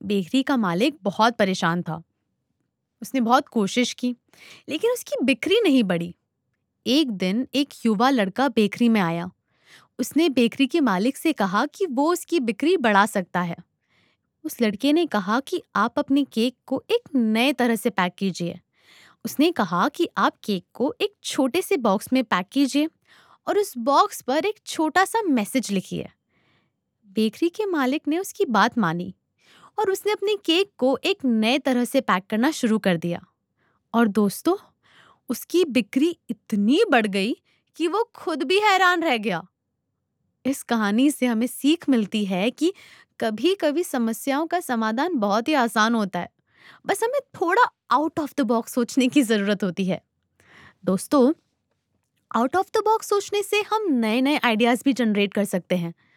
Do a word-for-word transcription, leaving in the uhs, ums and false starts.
Bakery का मालिक बहुत परेशान था। उसने बहुत कोशिश की, लेकिन उसकी बिक्री नहीं बढ़ी। एक दिन एक युवा लड़का बेकरी में आया। उसने बेकरी के मालिक से कहा कि वो उसकी बिक्री बढ़ा सकता है। उस लड़के ने कहा कि आप अपने केक को एक नए तरह से पैक कीजिए। उसने कहा कि आप केक को एक छोटे से बॉक्स में पैक कीजिए और उस बॉक्स पर एक छोटा सा मैसेज लिखिए। बेकरी के मालिक ने उसकी बात मानी और उसने अपने केक को एक नए तरह से पैक करना शुरू कर दिया। और दोस्तों, उसकी बिक्री इतनी बढ़ गई कि वो खुद भी हैरान रह गया। इस कहानी से हमें सीख मिलती है कि कभी-कभी समस्याओं का समाधान बहुत ही आसान होता है। बस हमें थोड़ा आउट ऑफ द बॉक्स सोचने की जरूरत होती है। दोस्तों, आउट ऑफ द बॉक्स सोचने से हम नए-नए आइडियाज भी जनरेट कर सकते हैं।